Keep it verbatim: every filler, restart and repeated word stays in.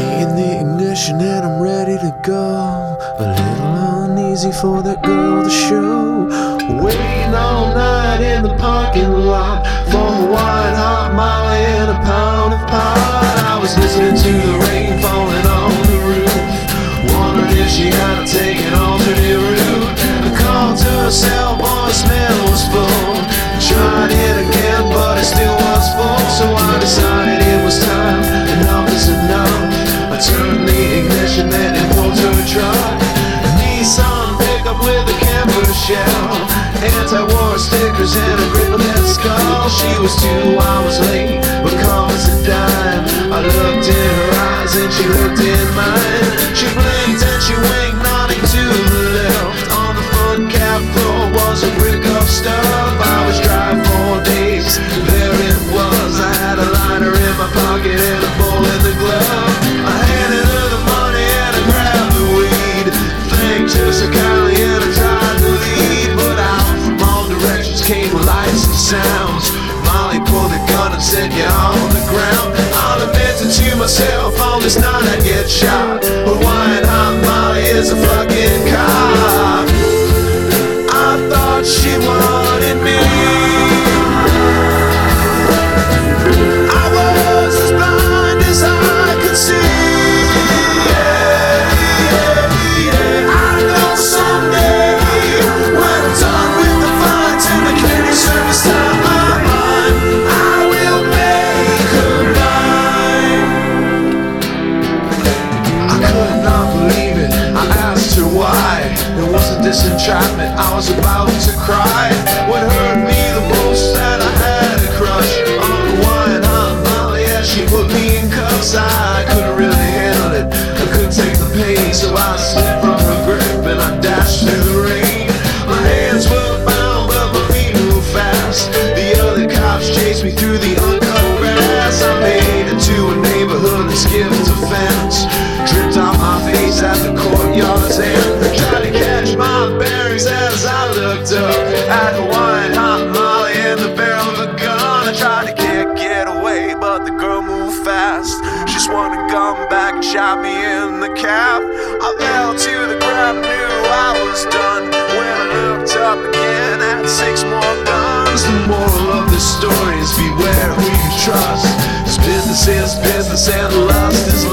Key in the ignition and I'm ready to go. A little uneasy for that girl to show. Waiting all night in the parking lot for a white hot Molly and a pound of pot. I was listening to the rain falling on the roof, wondering if she had to take an alternate route. I called to her cell, voicemail was full. Tried it again, but it still was full. So I decided it was time, enough is enough. I turned the ignition and it pulled to a truck. A Nissan pickup with a camper shell, anti-war stickers and a grip of that skull. She was two hours late, but calm as a dime. I looked in her eyes and she looked in mine. She blinked and she winked, nodding to the left. On the front cab floor was a brick of stuff. I was dry for days, there it was. I had a lighter in my pocket and a bowl in the glove. I handed her the money and I grabbed the weed. Thanked her so kindly and I tried to lead, but out from all directions came lights and sounds. Molly pulled the gun and said, "You're on the ground." I lamented to myself, on this night I'd get shot, but white hot Molly is a fucking cop. I thought she wanted me. I was as blind as I could see. Yeah, yeah, yeah. I know someday when I'm done with the fight and the community service time I'm on, I will make her mine. I could not believe it. I asked her why. It wasn't this entrapment, I was about to cry. What hurt me the most, that I had a crush on the white hot Molly as she put me in cuffs. I couldn't really handle it, I couldn't take the pain, so I slipped from her grip and I dashed through the rain. My hands were bound but my feet moved fast. The other cops chased me through the uncut grass. I made it to a neighborhood and skipped a fence, dripped off my face at the courtyard's end. Tried to catch my bearings as I looked up at the white hot Molly and the barrel of a gun. I tried to kick it away, but the girl moved fast. She swung the gun back and shot me in the calf. I fell to the ground and knew I was done when I looked up again at six more guns. The moral of this story is beware who you trust. This business is business and lust is lust.